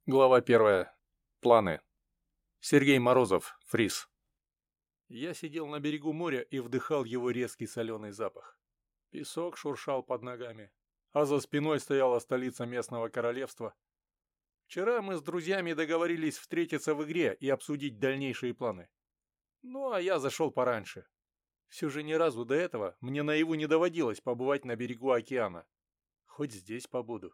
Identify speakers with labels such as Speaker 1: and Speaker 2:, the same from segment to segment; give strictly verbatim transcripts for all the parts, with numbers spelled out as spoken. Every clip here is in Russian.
Speaker 1: Глава первая. Планы. Сергей Морозов, Фриз. Я сидел на берегу моря и вдыхал его резкий соленый запах. Песок шуршал под ногами, а за спиной стояла столица местного королевства. Вчера мы с друзьями договорились встретиться в игре и обсудить дальнейшие планы. Ну, а я зашел пораньше. Все же ни разу до этого мне наяву не доводилось побывать на берегу океана. Хоть здесь побуду.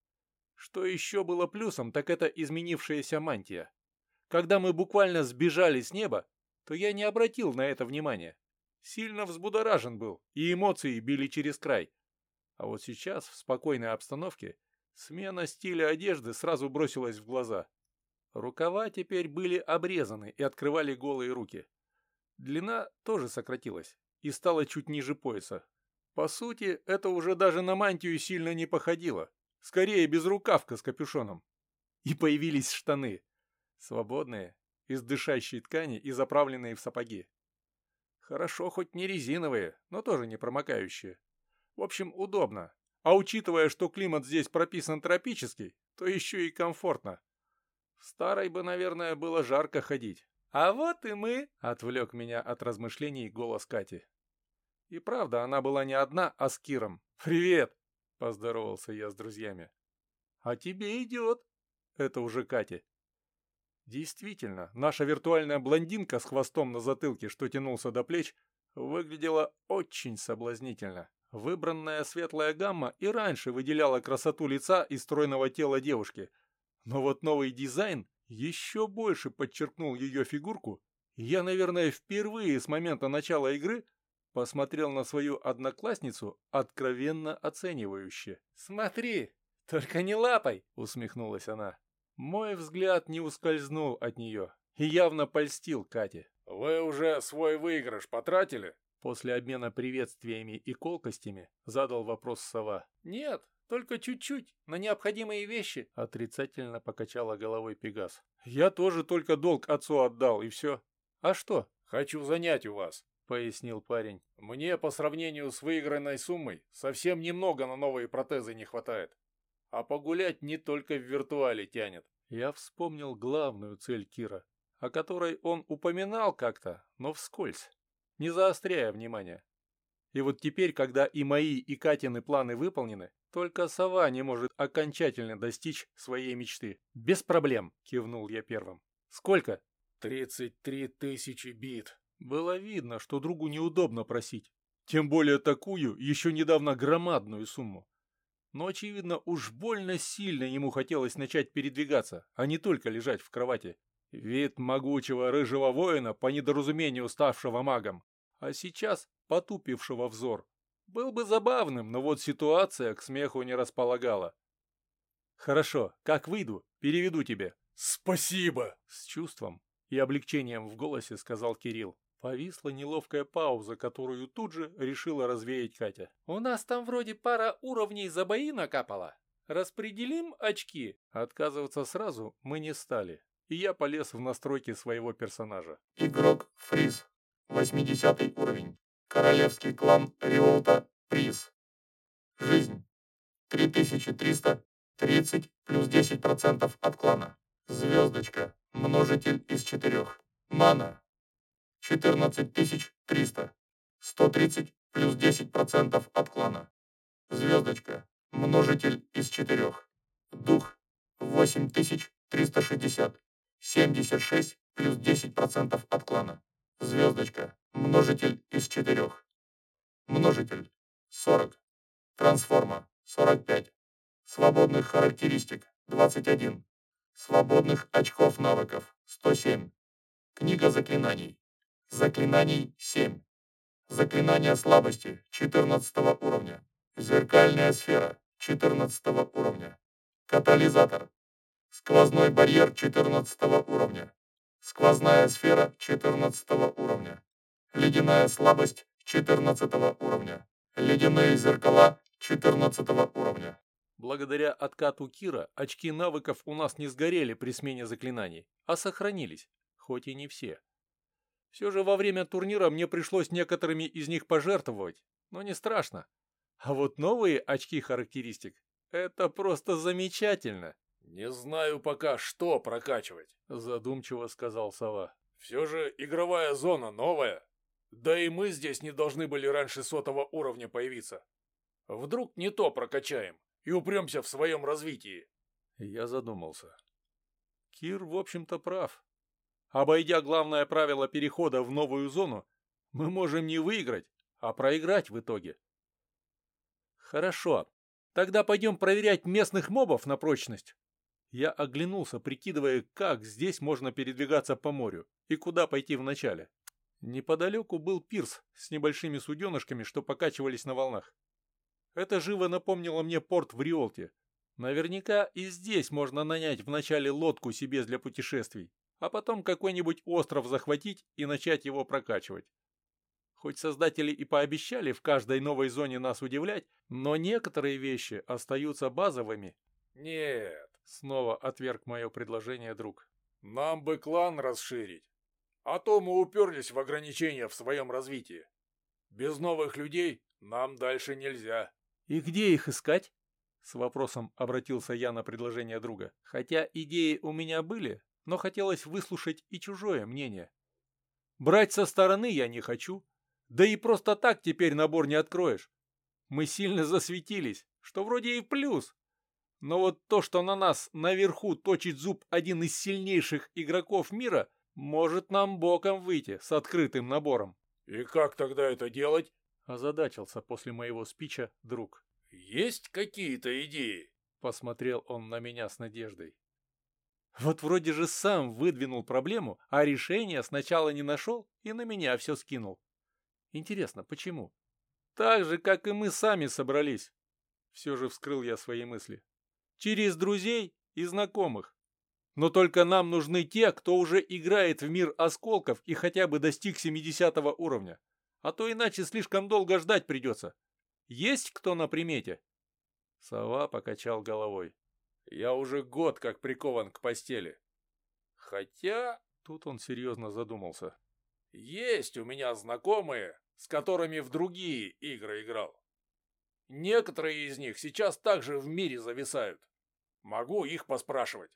Speaker 1: Что еще было плюсом, так это изменившаяся мантия. Когда мы буквально сбежали с неба, то я не обратил на это внимания. Сильно взбудоражен был, и эмоции били через край. А вот сейчас, в спокойной обстановке, смена стиля одежды сразу бросилась в глаза. Рукава теперь были обрезаны и открывали голые руки. Длина тоже сократилась и стала чуть ниже пояса. По сути, это уже даже на мантию сильно не походило. Скорее безрукавка с капюшоном. И появились штаны. Свободные, из дышащей ткани и заправленные в сапоги. Хорошо, хоть не резиновые, но тоже не промокающие. В общем, удобно. А учитывая, что климат здесь прописан тропический, то еще и комфортно. В старой бы, наверное, было жарко ходить. А вот и мы, отвлек меня от размышлений голос Кати. И правда, она была не одна, а с Киром. «Привет!» — поздоровался я с друзьями. «А тебе идет!» — это уже Катя. Действительно, наша виртуальная блондинка с хвостом на затылке, что тянулся до плеч, выглядела очень соблазнительно. Выбранная светлая гамма и раньше выделяла красоту лица и стройного тела девушки. Но вот новый дизайн еще больше подчеркнул ее фигурку, и я, наверное, впервые с момента начала игры посмотрел на свою одноклассницу откровенно оценивающе. «Смотри, только не лапай!» — усмехнулась она. Мой взгляд не ускользнул от нее и явно польстил Кате.
Speaker 2: «Вы уже свой выигрыш потратили?»
Speaker 1: После обмена приветствиями и колкостями задал вопрос сова. «Нет, только чуть-чуть, на необходимые вещи», — отрицательно покачала головой Пегас. «Я тоже только долг отцу отдал, и все. А что?»
Speaker 2: «Хочу занять у вас», —
Speaker 1: пояснил парень.
Speaker 2: «Мне по сравнению с выигранной суммой совсем немного на новые протезы не хватает. А погулять не только в виртуале тянет».
Speaker 1: Я вспомнил главную цель Кира, о которой он упоминал как-то, но вскользь, не заостряя внимания. И вот теперь, когда и мои, и Катины планы выполнены, только сова не может окончательно достичь своей мечты. «Без проблем», — кивнул я первым. «Сколько?»
Speaker 2: «Тридцать три тысячи бит».
Speaker 1: Было видно, что другу неудобно просить. Тем более такую, еще недавно громадную сумму. Но, очевидно, уж больно сильно ему хотелось начать передвигаться, а не только лежать в кровати. Вид могучего рыжего воина, по недоразумению ставшего магом, а сейчас потупившего взор, был бы забавным, но вот ситуация к смеху не располагала. «Хорошо, как выйду, переведу тебе».
Speaker 2: «Спасибо!»
Speaker 1: — с чувством и облегчением в голосе сказал Кирилл. Повисла неловкая пауза, которую тут же решила развеять Катя. «У нас там вроде пара уровней за бои накапала. Распределим очки?» Отказываться сразу мы не стали, и я полез в настройки своего персонажа.
Speaker 3: Игрок Фриз. восьмидесятый уровень. Королевский клан Риолта Приз. Жизнь. три тысячи триста тридцать плюс десять процентов от клана. Звездочка. Множитель из четырех. Мана. четырнадцать тысяч триста. сто тридцать плюс десять процентов от клана. Звездочка. Множитель из четырех. Дух. восемь тысяч триста шестьдесят. семьдесят шесть плюс десять процентов от клана. Звездочка. Множитель из четырех. Множитель. сорок. Трансформа. сорок пять. Свободных характеристик. двадцать один. Свободных очков навыков. сто семь. Книга заклинаний. Заклинаний семь. Заклинание слабости четырнадцатого уровня. Зеркальная сфера четырнадцатого уровня. Катализатор. Сквозной барьер четырнадцатого уровня. Сквозная сфера четырнадцатого уровня. Ледяная слабость четырнадцатого уровня. Ледяные зеркала четырнадцатого уровня.
Speaker 1: Благодаря откату Кира очки навыков у нас не сгорели при смене заклинаний, а сохранились, хоть и не все. Все же во время турнира мне пришлось некоторыми из них пожертвовать, но не страшно. А вот новые очки характеристик – это просто замечательно.
Speaker 2: «Не знаю пока, что прокачивать», — задумчиво сказал Сова. «Все же игровая зона новая. Да и мы здесь не должны были раньше сотого уровня появиться. Вдруг не то прокачаем и упремся в своем развитии».
Speaker 1: Я задумался. Кир, в общем-то, прав. Обойдя главное правило перехода в новую зону, мы можем не выиграть, а проиграть в итоге. Хорошо, тогда пойдем проверять местных мобов на прочность. Я оглянулся, прикидывая, как здесь можно передвигаться по морю и куда пойти вначале. Неподалеку был пирс с небольшими суденышками, что покачивались на волнах. Это живо напомнило мне порт в Риолте. Наверняка и здесь можно нанять вначале лодку себе для путешествий, а потом какой-нибудь остров захватить и начать его прокачивать. Хоть создатели и пообещали в каждой новой зоне нас удивлять, но некоторые вещи остаются базовыми.
Speaker 2: «Нет», —
Speaker 1: снова отверг мое предложение друг.
Speaker 2: «Нам бы клан расширить, а то мы уперлись в ограничения в своем развитии. Без новых людей нам дальше нельзя».
Speaker 1: «И где их искать?» С вопросом обратился я на предложение друга. Хотя идеи у меня были, но хотелось выслушать и чужое мнение. Брать со стороны я не хочу. Да и просто так теперь набор не откроешь. Мы сильно засветились, что вроде и плюс. Но вот то, что на нас наверху точит зуб один из сильнейших игроков мира, может нам боком выйти с открытым набором.
Speaker 2: «И как тогда это делать?»
Speaker 1: Озадачился после моего спича друг.
Speaker 2: «Есть какие-то идеи?»
Speaker 1: Посмотрел он на меня с надеждой. Вот вроде же сам выдвинул проблему, а решение сначала не нашел и на меня все скинул. Интересно, почему? Так же, как и мы сами собрались. Все же вскрыл я свои мысли. Через друзей и знакомых. Но только нам нужны те, кто уже играет в мир осколков и хотя бы достиг семидесятого уровня. А то иначе слишком долго ждать придется. Есть кто на примете?» Сова покачал головой.
Speaker 2: «Я уже год как прикован к постели. Хотя...»
Speaker 1: Тут он серьезно задумался.
Speaker 2: «Есть у меня знакомые, с которыми в другие игры играл. Некоторые из них сейчас также в мире зависают. Могу их поспрашивать.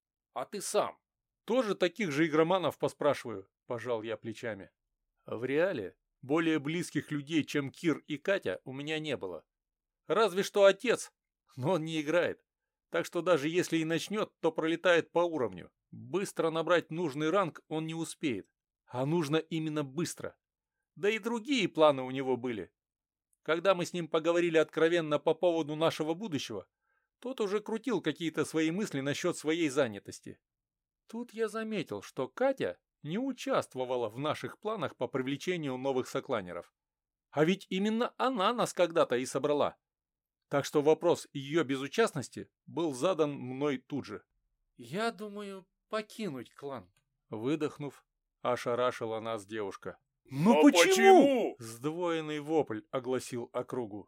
Speaker 2: А ты сам?»
Speaker 1: «Тоже таких же игроманов поспрашиваю», – пожал я плечами. В реале более близких людей, чем Кир и Катя, у меня не было. Разве что отец, но он не играет. Так что даже если и начнет, то пролетает по уровню. Быстро набрать нужный ранг он не успеет. А нужно именно быстро. Да и другие планы у него были. Когда мы с ним поговорили откровенно по поводу нашего будущего, тот уже крутил какие-то свои мысли насчет своей занятости. Тут я заметил, что Катя не участвовала в наших планах по привлечению новых сокланеров. А ведь именно она нас когда-то и собрала. Так что вопрос ее безучастности был задан мной тут же. «Я думаю, покинуть клан», — выдохнув, ошарашила нас девушка. «Ну
Speaker 2: Но
Speaker 1: почему?»
Speaker 2: почему?
Speaker 1: Сдвоенный вопль огласил округу.